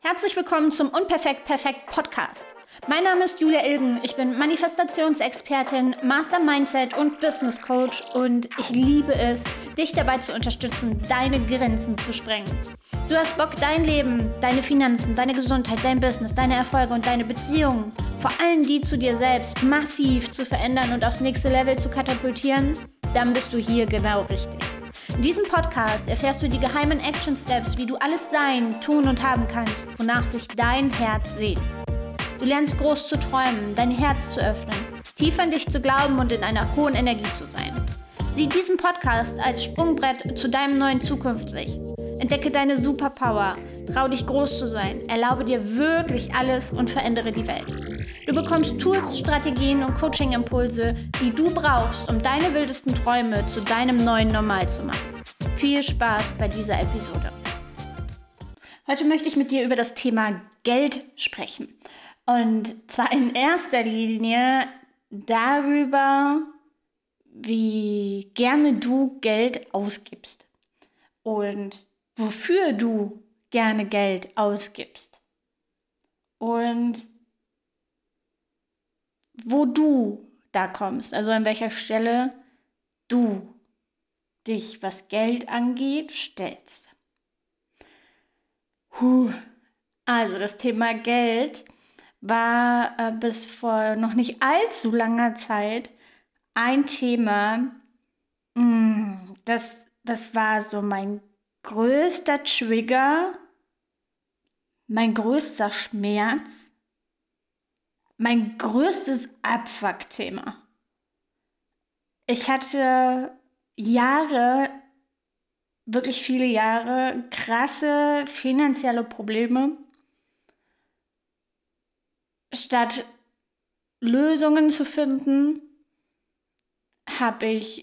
Herzlich willkommen zum Unperfekt Perfekt Podcast. Mein Name ist Julia Ilgen, ich bin Manifestationsexpertin, Master Mindset und Business Coach und ich liebe es, dich dabei zu unterstützen, deine Grenzen zu sprengen. Du hast Bock, dein Leben, deine Finanzen, deine Gesundheit, dein Business, deine Erfolge und deine Beziehungen, vor allem die zu dir selbst, massiv zu verändern und aufs nächste Level zu katapultieren? Dann bist du hier genau richtig. In diesem Podcast erfährst du die geheimen Action Steps, wie du alles sein, tun und haben kannst, wonach sich dein Herz sehnt. Du lernst groß zu träumen, dein Herz zu öffnen, tief an dich zu glauben und in einer hohen Energie zu sein. Sieh diesen Podcast als Sprungbrett zu deinem neuen Zukunfts-Ich. Entdecke deine Superpower, trau dich groß zu sein, erlaube dir wirklich alles und verändere die Welt. Du bekommst Tools, Strategien und Coaching-Impulse, die du brauchst, um deine wildesten Träume zu deinem neuen Normal zu machen. Viel Spaß bei dieser Episode. Heute möchte ich mit dir über das Thema Geld sprechen. Und zwar in erster Linie darüber, wie gerne du Geld ausgibst und wofür du gerne Geld ausgibst und wo du da kommst, also an welcher Stelle du dich, was Geld angeht, stellst. Also das Thema Geld war bis vor noch nicht allzu langer Zeit ein Thema, das war so mein größter Trigger, mein größter Schmerz, mein größtes Abfuck-Thema. Ich hatte wirklich viele Jahre, krasse finanzielle Probleme. Statt Lösungen zu finden, habe ich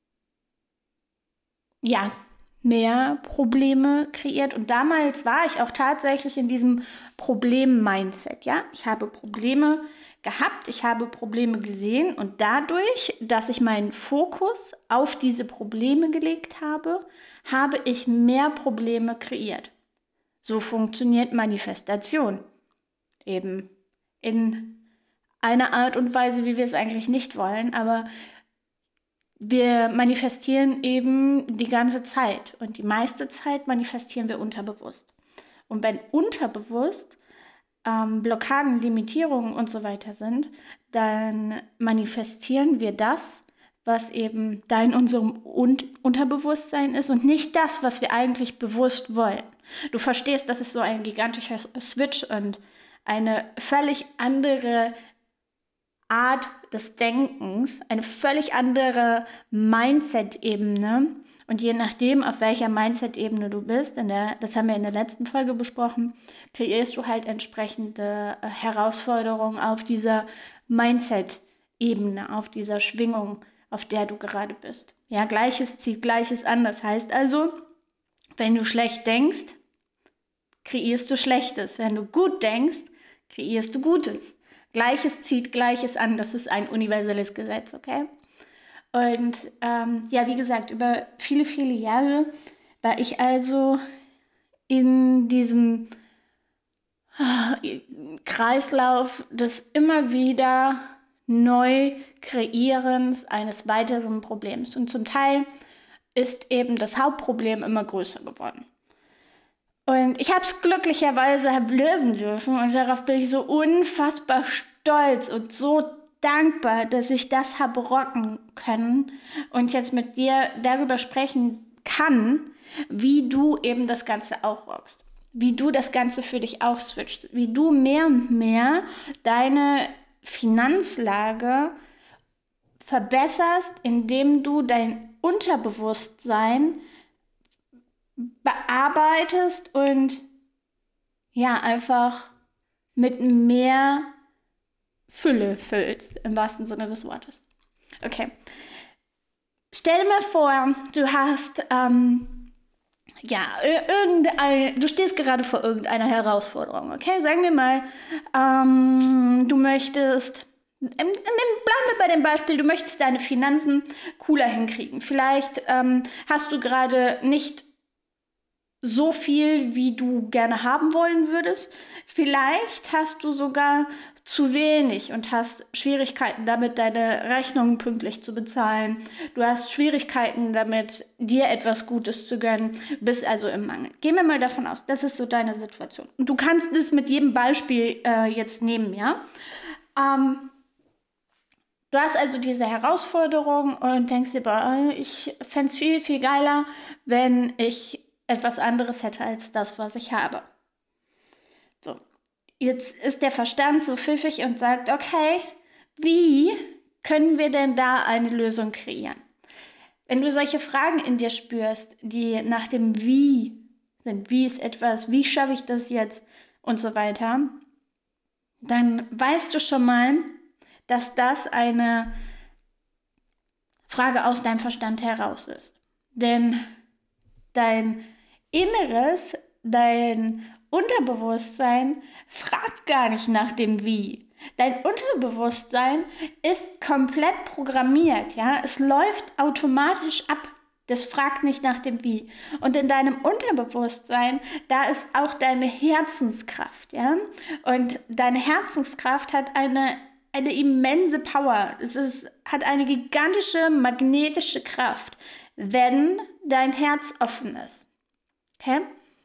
mehr Probleme kreiert. Und damals war ich auch tatsächlich in diesem Problem-Mindset. Ja? Ich habe Probleme gehabt, ich habe Probleme gesehen und dadurch, dass ich meinen Fokus auf diese Probleme gelegt habe, habe ich mehr Probleme kreiert. So funktioniert Manifestation. Eben in einer Art und Weise, wie wir es eigentlich nicht wollen, aber wir manifestieren eben die ganze Zeit und die meiste Zeit manifestieren wir unterbewusst. Und wenn unterbewusst Blockaden, Limitierungen und so weiter sind, dann manifestieren wir das, was eben da in unserem Unterbewusstsein ist und nicht das, was wir eigentlich bewusst wollen. Du verstehst, das ist so ein gigantischer Switch und eine völlig andere Art des Denkens, eine völlig andere Mindset-Ebene. Und je nachdem, auf welcher Mindset-Ebene du bist, das haben wir in der letzten Folge besprochen, kreierst du halt entsprechende Herausforderungen auf dieser Mindset-Ebene, auf dieser Schwingung, auf der du gerade bist. Ja, Gleiches zieht Gleiches an. Das heißt also, wenn du schlecht denkst, kreierst du Schlechtes. Wenn du gut denkst, kreierst du Gutes. Gleiches zieht Gleiches an. Das ist ein universelles Gesetz, okay? Und wie gesagt, über viele, viele Jahre war ich also in diesem Kreislauf des immer wieder Neu-Kreierens eines weiteren Problems. Und zum Teil ist eben das Hauptproblem immer größer geworden. Und ich habe es glücklicherweise lösen dürfen und darauf bin ich so unfassbar stolz und so dankbar, dass ich das habe rocken können und jetzt mit dir darüber sprechen kann, wie du eben das Ganze auch rockst, wie du das Ganze für dich auch switchst, wie du mehr und mehr deine Finanzlage verbesserst, indem du dein Unterbewusstsein bearbeitest und einfach mit mehr Fülle füllst, im wahrsten Sinne des Wortes. Okay. Stell dir mal vor, du hast, du stehst gerade vor irgendeiner Herausforderung, okay? Sagen wir mal, du möchtest, bleiben wir bei dem Beispiel, du möchtest deine Finanzen cooler hinkriegen. Vielleicht hast du gerade nicht so viel, wie du gerne haben wollen würdest. Vielleicht hast du sogar zu wenig und hast Schwierigkeiten damit, deine Rechnungen pünktlich zu bezahlen. Du hast Schwierigkeiten damit, dir etwas Gutes zu gönnen, bist also im Mangel. Gehen wir mal davon aus, das ist so deine Situation. Und du kannst das mit jedem Beispiel jetzt nehmen, ja? Du hast also diese Herausforderung und denkst dir, boah, ich fände es viel, viel geiler, wenn ich etwas anderes hätte als das, was ich habe. So, jetzt ist der Verstand so pfiffig und sagt, okay, wie können wir denn da eine Lösung kreieren? Wenn du solche Fragen in dir spürst, die nach dem Wie sind, wie ist etwas, wie schaffe ich das jetzt und so weiter, dann weißt du schon mal, dass das eine Frage aus deinem Verstand heraus ist. Denn dein Inneres, dein Unterbewusstsein fragt gar nicht nach dem Wie. Dein Unterbewusstsein ist komplett programmiert, ja? Es läuft automatisch ab. Das fragt nicht nach dem Wie. Und in deinem Unterbewusstsein, da ist auch deine Herzenskraft, ja? Und deine Herzenskraft hat eine immense Power. Hat eine gigantische magnetische Kraft, wenn dein Herz offen ist. Okay?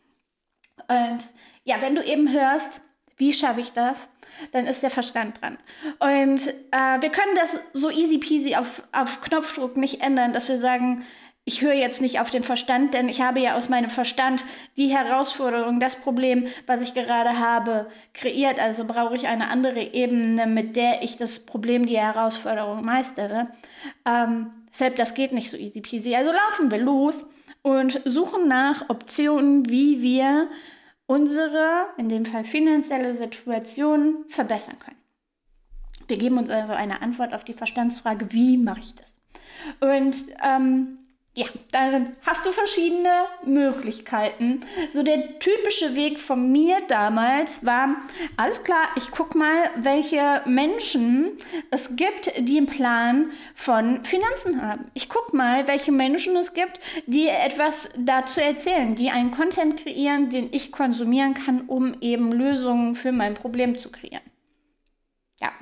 Und ja, wenn du eben hörst, wie schaffe ich das, dann ist der Verstand dran. Und wir können das so easy peasy auf Knopfdruck nicht ändern, dass wir sagen, ich höre jetzt nicht auf den Verstand, denn ich habe ja aus meinem Verstand die Herausforderung, das Problem, was ich gerade habe, kreiert. Also brauche ich eine andere Ebene, mit der ich das Problem, die Herausforderung meistere. Deshalb, das geht nicht so easy peasy. Also laufen wir los und suchen nach Optionen, wie wir unsere, in dem Fall finanzielle Situation verbessern können. Wir geben uns also eine Antwort auf die Verstandsfrage, wie mache ich das? Und ja, dann hast du verschiedene Möglichkeiten. So der typische Weg von mir damals war, alles klar, ich gucke mal, welche Menschen es gibt, die einen Plan von Finanzen haben. Ich gucke mal, welche Menschen es gibt, die etwas dazu erzählen, die einen Content kreieren, den ich konsumieren kann, um eben Lösungen für mein Problem zu kreieren. Ja.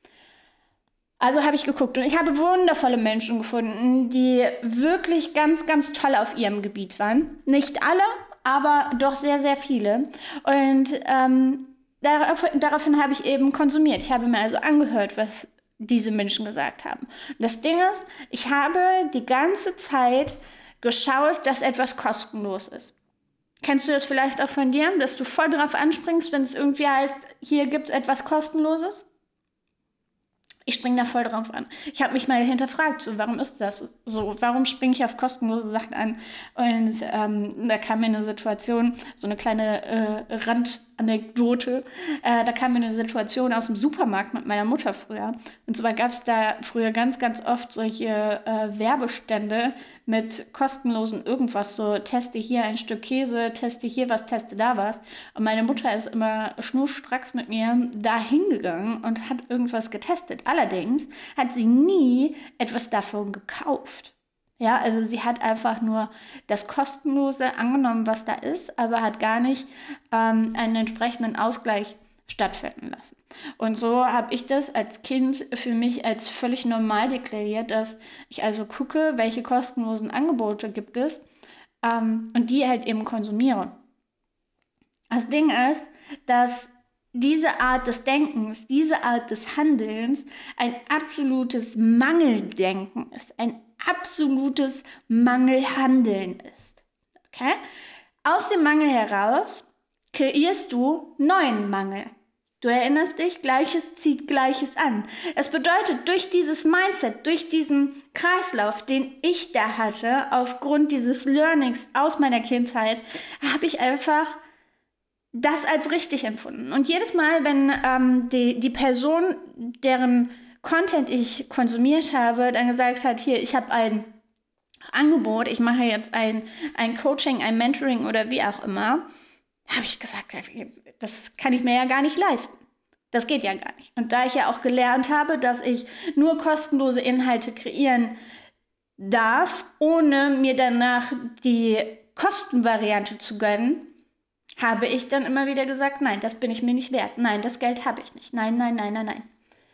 Also habe ich geguckt und ich habe wundervolle Menschen gefunden, die wirklich ganz, ganz toll auf ihrem Gebiet waren. Nicht alle, aber doch sehr, sehr viele. Und daraufhin habe ich eben konsumiert. Ich habe mir also angehört, was diese Menschen gesagt haben. Und das Ding ist, ich habe die ganze Zeit geschaut, dass etwas kostenlos ist. Kennst du das vielleicht auch von dir, dass du voll drauf anspringst, wenn es irgendwie heißt, hier gibt es etwas Kostenloses? Ich springe da voll drauf an. Ich habe mich mal hinterfragt, so, warum ist das so? Warum springe ich auf kostenlose Sachen an? Und da kam mir eine Situation, so eine kleine Randanekdote. Da kam mir eine Situation aus dem Supermarkt mit meiner Mutter früher. Und zwar gab es da früher ganz, ganz oft solche Werbestände mit kostenlosen irgendwas, so teste hier ein Stück Käse, teste hier was, teste da was. Und meine Mutter ist immer schnurstracks mit mir da hingegangen und hat irgendwas getestet. Allerdings hat sie nie etwas davon gekauft. Ja, also sie hat einfach nur das Kostenlose angenommen, was da ist, aber hat gar nicht einen entsprechenden Ausgleich stattfinden lassen. Und so habe ich das als Kind für mich als völlig normal deklariert, dass ich also gucke, welche kostenlosen Angebote gibt es und die halt eben konsumiere. Das Ding ist, dass diese Art des Denkens, diese Art des Handelns ein absolutes Mangeldenken ist, ein absolutes Mangelhandeln ist. Okay? Aus dem Mangel heraus kreierst du neuen Mangel. Du erinnerst dich, Gleiches zieht Gleiches an. Es bedeutet, durch dieses Mindset, durch diesen Kreislauf, den ich da hatte, aufgrund dieses Learnings aus meiner Kindheit, habe ich einfach das als richtig empfunden. Und jedes Mal, wenn die Person, deren Content ich konsumiert habe, dann gesagt hat, hier, ich habe ein Angebot, ich mache jetzt ein Coaching, ein Mentoring oder wie auch immer, habe ich gesagt, das kann ich mir ja gar nicht leisten. Das geht ja gar nicht. Und da ich ja auch gelernt habe, dass ich nur kostenlose Inhalte kreieren darf, ohne mir danach die Kostenvariante zu gönnen, habe ich dann immer wieder gesagt, nein, das bin ich mir nicht wert. Nein, das Geld habe ich nicht. Nein, nein, nein, nein, nein.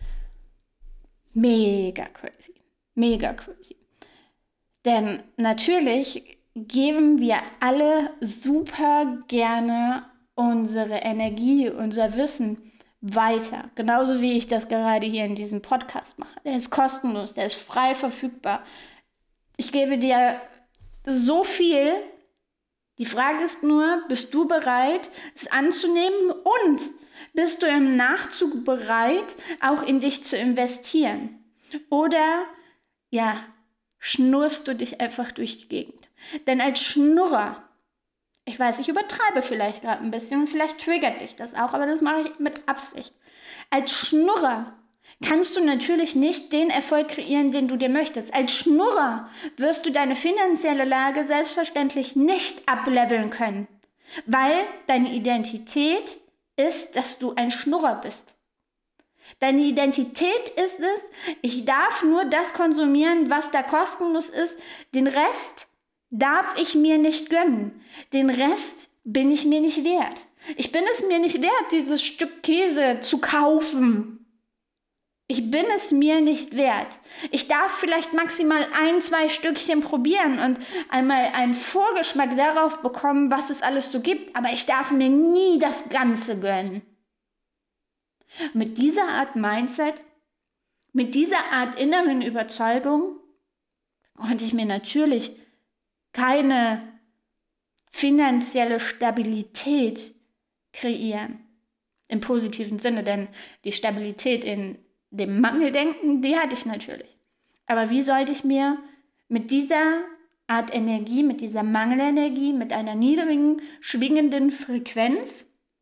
Mega crazy. Mega crazy. Denn natürlich geben wir alle super gerne unsere Energie, unser Wissen weiter. Genauso wie ich das gerade hier in diesem Podcast mache. Der ist kostenlos, der ist frei verfügbar. Ich gebe dir so viel. Die Frage ist nur, bist du bereit, es anzunehmen und bist du im Nachzug bereit, auch in dich zu investieren? Oder, ja, schnurrst du dich einfach durch die Gegend? Denn als Schnurrer, ich weiß, ich übertreibe vielleicht gerade ein bisschen und vielleicht triggert dich das auch, aber das mache ich mit Absicht. Als Schnurrer kannst du natürlich nicht den Erfolg kreieren, den du dir möchtest. Als Schnurrer wirst du deine finanzielle Lage selbstverständlich nicht ableveln können, weil deine Identität ist, dass du ein Schnurrer bist. Deine Identität ist es, ich darf nur das konsumieren, was da kostenlos ist. Den Rest darf ich mir nicht gönnen. Den Rest bin ich mir nicht wert. Ich bin es mir nicht wert, dieses Stück Käse zu kaufen. Ich bin es mir nicht wert. Ich darf vielleicht maximal 1-2 Stückchen probieren und einmal einen Vorgeschmack darauf bekommen, was es alles so gibt. Aber ich darf mir nie das Ganze gönnen. Mit dieser Art Mindset, mit dieser Art inneren Überzeugung konnte ich mir natürlich keine finanzielle Stabilität kreieren. Im positiven Sinne, denn die Stabilität in dem Mangeldenken, die hatte ich natürlich. Aber wie sollte ich mir mit dieser Art Energie, mit dieser Mangelenergie, mit einer niedrigen, schwingenden Frequenz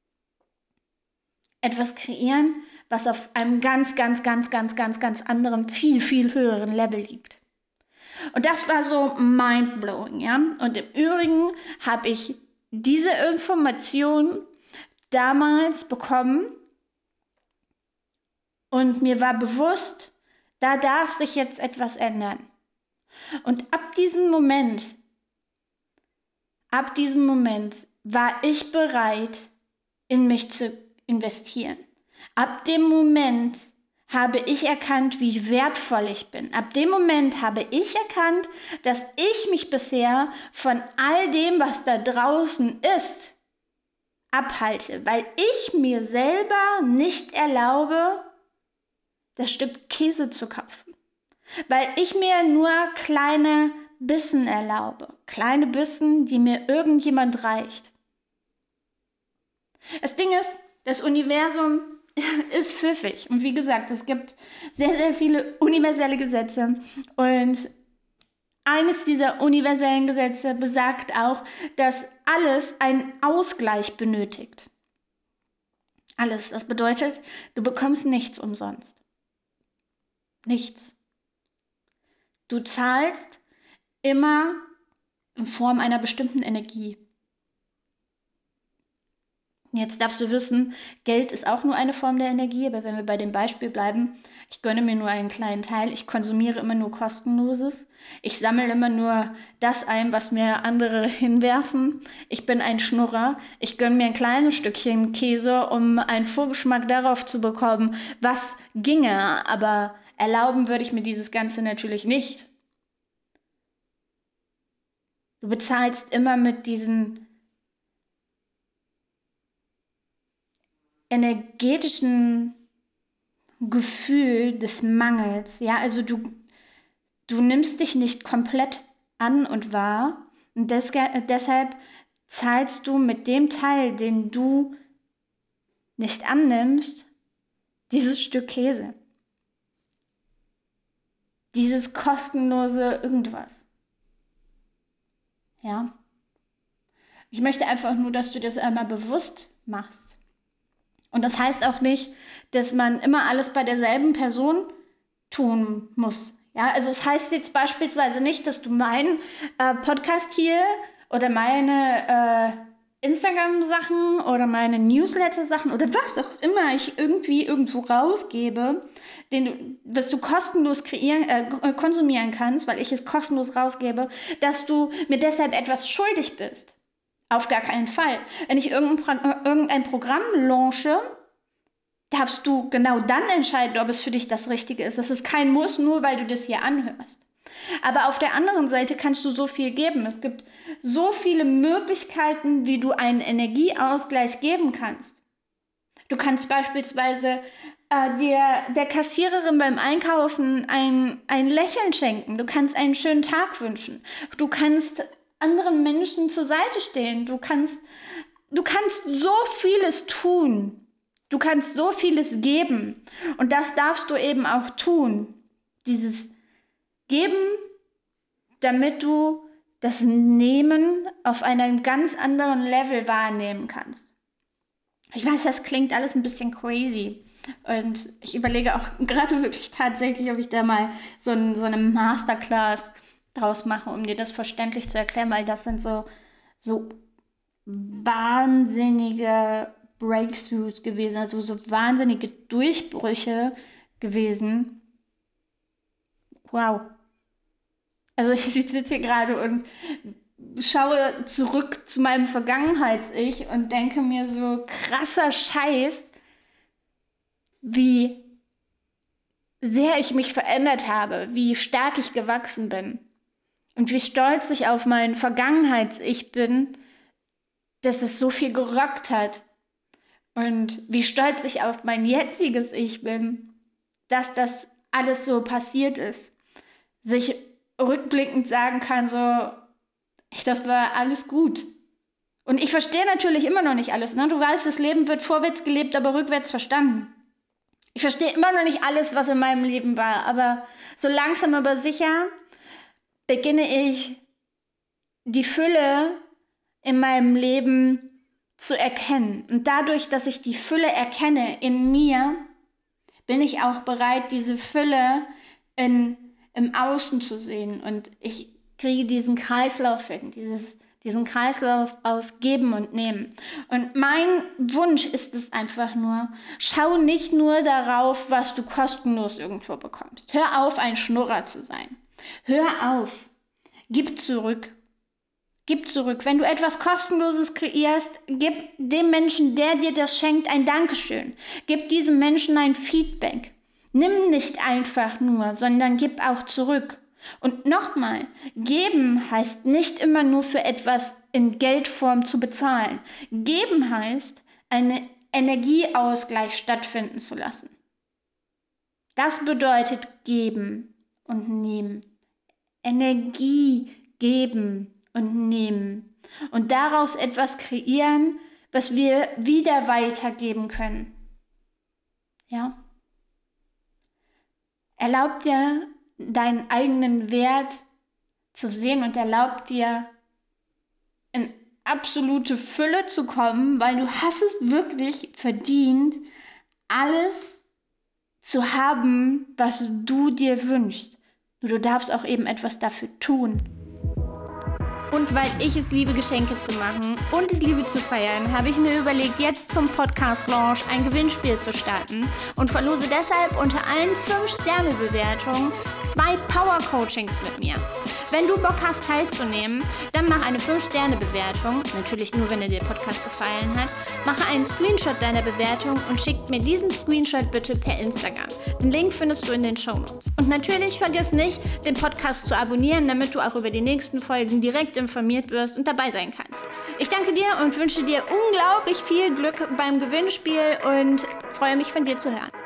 etwas kreieren, was auf einem ganz anderen, viel, viel höheren Level liegt? Und das war so mindblowing, ja. Und im Übrigen habe ich diese Information damals bekommen und mir war bewusst, da darf sich jetzt etwas ändern. Und ab diesem Moment war ich bereit, in mich zu investieren. Ab dem Moment habe ich erkannt, wie wertvoll ich bin. Ab dem Moment habe ich erkannt, dass ich mich bisher von all dem, was da draußen ist, abhalte, weil ich mir selber nicht erlaube, das Stück Käse zu kaufen. Weil ich mir nur kleine Bissen erlaube. Kleine Bissen, die mir irgendjemand reicht. Das Ding ist, das Universum ist pfiffig. Und wie gesagt, es gibt sehr, sehr viele universelle Gesetze. Und eines dieser universellen Gesetze besagt auch, dass alles einen Ausgleich benötigt. Alles. Das bedeutet, du bekommst nichts umsonst. Nichts. Du zahlst immer in Form einer bestimmten Energie. Jetzt darfst du wissen, Geld ist auch nur eine Form der Energie, aber wenn wir bei dem Beispiel bleiben, ich gönne mir nur einen kleinen Teil, ich konsumiere immer nur Kostenloses, ich sammle immer nur das ein, was mir andere hinwerfen, ich bin ein Schnurrer, ich gönne mir ein kleines Stückchen Käse, um einen Vorgeschmack darauf zu bekommen, was ginge, aber erlauben würde ich mir dieses Ganze natürlich nicht. Du bezahlst immer mit diesem energetischen Gefühl des Mangels. Ja, also du nimmst dich nicht komplett an und wahr und deshalb zahlst du mit dem Teil, den du nicht annimmst, dieses Stück Käse. Dieses kostenlose irgendwas. Ja. Ich möchte einfach nur, dass du das einmal bewusst machst. Und das heißt auch nicht, dass man immer alles bei derselben Person tun muss. Ja, also es heißt jetzt beispielsweise nicht, dass du meinen Podcast hier oder meine Instagram-Sachen oder meine Newsletter-Sachen oder was auch immer ich irgendwie irgendwo rausgebe, was du kostenlos konsumieren kannst, weil ich es kostenlos rausgebe, dass du mir deshalb etwas schuldig bist. Auf gar keinen Fall. Wenn ich irgendein Programm launche, darfst du genau dann entscheiden, ob es für dich das Richtige ist. Das ist kein Muss, nur weil du das hier anhörst. Aber auf der anderen Seite kannst du so viel geben. Es gibt so viele Möglichkeiten, wie du einen Energieausgleich geben kannst. Du kannst beispielsweise der Kassiererin beim Einkaufen ein Lächeln schenken. Du kannst einen schönen Tag wünschen. Du kannst anderen Menschen zur Seite stehen. Du kannst so vieles tun. Du kannst so vieles geben. Und das darfst du eben auch tun. Dieses Geben, damit du das Nehmen auf einem ganz anderen Level wahrnehmen kannst. Ich weiß, das klingt alles ein bisschen crazy. Und ich überlege auch gerade wirklich tatsächlich, ob ich da mal so eine Masterclass draus mache, um dir das verständlich zu erklären, weil das sind so wahnsinnige Breakthroughs gewesen, also so wahnsinnige Durchbrüche gewesen. Wow. Also ich sitze hier gerade und schaue zurück zu meinem Vergangenheits-Ich und denke mir so, krasser Scheiß, wie sehr ich mich verändert habe, wie stark ich gewachsen bin und wie stolz ich auf mein Vergangenheits-Ich bin, dass es so viel gerockt hat. Und wie stolz ich auf mein jetziges Ich bin, dass das alles so passiert ist. Sich rückblickend sagen kann, so, das war alles gut. Und ich verstehe natürlich immer noch nicht alles. Ne? Du weißt, das Leben wird vorwärts gelebt, aber rückwärts verstanden. Ich verstehe immer noch nicht alles, was in meinem Leben war. Aber so langsam aber sicher beginne ich die Fülle in meinem Leben zu erkennen. Und dadurch, dass ich die Fülle erkenne in mir, bin ich auch bereit, diese Fülle im Außen zu sehen. Und ich kriege diesen Kreislauf hin, diesen Kreislauf aus Geben und Nehmen. Und mein Wunsch ist es einfach nur, schau nicht nur darauf, was du kostenlos irgendwo bekommst. Hör auf, ein Schnurrer zu sein. Hör auf. Gib zurück. Gib zurück. Wenn du etwas Kostenloses kreierst, gib dem Menschen, der dir das schenkt, ein Dankeschön. Gib diesem Menschen ein Feedback. Nimm nicht einfach nur, sondern gib auch zurück. Und nochmal, geben heißt nicht immer nur für etwas in Geldform zu bezahlen. Geben heißt, einen Energieausgleich stattfinden zu lassen. Das bedeutet geben und nehmen. Energie geben und nehmen. Und daraus etwas kreieren, was wir wieder weitergeben können. Ja? Erlaubt dir, deinen eigenen Wert zu sehen und erlaubt dir, in absolute Fülle zu kommen, weil du hast es wirklich verdient, alles zu haben, was du dir wünschst. Nur du darfst auch eben etwas dafür tun. Und weil ich es liebe, Geschenke zu machen und es liebe zu feiern, habe ich mir überlegt, jetzt zum Podcast-Launch ein Gewinnspiel zu starten und verlose deshalb unter allen 5-Sterne-Bewertungen 2 Power-Coachings mit mir. Wenn du Bock hast, teilzunehmen, dann mach eine 5-Sterne-Bewertung, natürlich nur, wenn dir der Podcast gefallen hat, mache einen Screenshot deiner Bewertung und schick mir diesen Screenshot bitte per Instagram. Den Link findest du in den Shownotes. Und natürlich vergiss nicht, den Podcast zu abonnieren, damit du auch über die nächsten Folgen direkt informiert wirst und dabei sein kannst. Ich danke dir und wünsche dir unglaublich viel Glück beim Gewinnspiel und freue mich, von dir zu hören.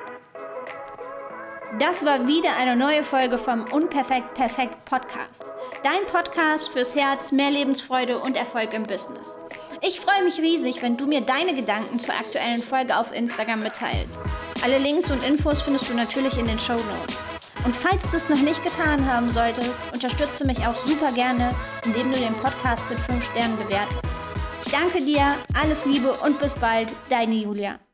Das war wieder eine neue Folge vom Unperfekt Perfekt Podcast. Dein Podcast fürs Herz, mehr Lebensfreude und Erfolg im Business. Ich freue mich riesig, wenn du mir deine Gedanken zur aktuellen Folge auf Instagram mitteilst. Alle Links und Infos findest du natürlich in den Shownotes. Und falls du es noch nicht getan haben solltest, unterstütze mich auch super gerne, indem du den Podcast mit 5 Sternen bewertest. Ich danke dir, alles Liebe und bis bald, deine Julia.